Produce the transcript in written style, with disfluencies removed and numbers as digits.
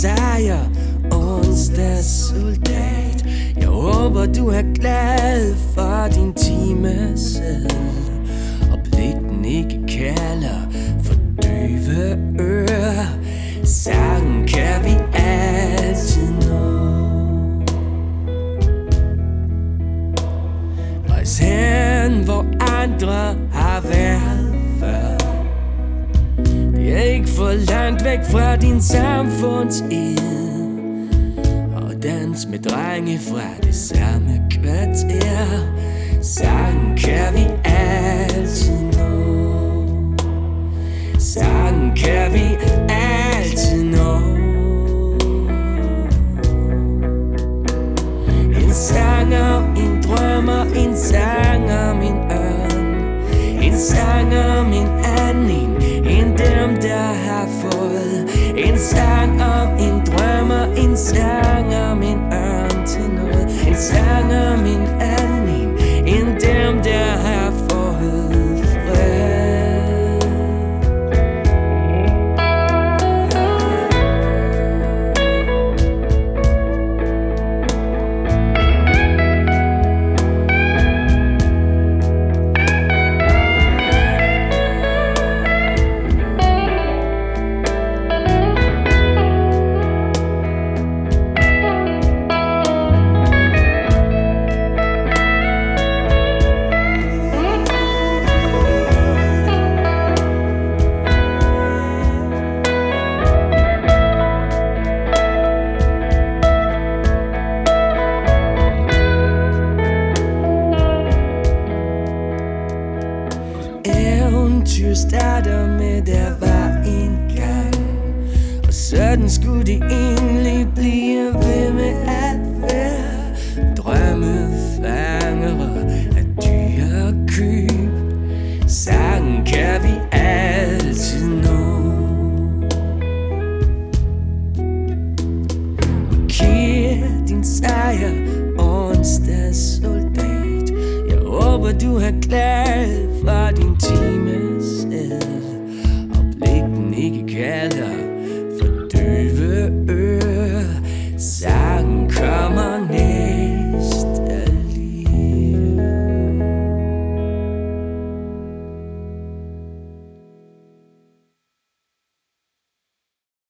sejr, onsdagssoldat. Jeg håber du er glad for din timeseddel, og pligten ikke kalder for døve ører. Sangen kan vi altid nå. Rejs hen, hvor andre har været før. Det er ikke for langt væk fra din samfundsed, og dans med drenge fra det samme kvarter. Sangen kan vi altid nå. Sangen kan vi altid nå. En sang om en drømmer, en sang om en ørn, en sang om en anden end dem der har fået. En sang om en drømmer, en sang om en ørn til noget. En sang om en anden end dem der har fået fred. Eventyr starter med, der var en gang, og sådan skulle det egentlig blive ved med at være. Drømmefangere af dyrekøb. Sangen kan vi altid nå. Marker din sejr, onsdagssoldat. Jeg håber du er glad for din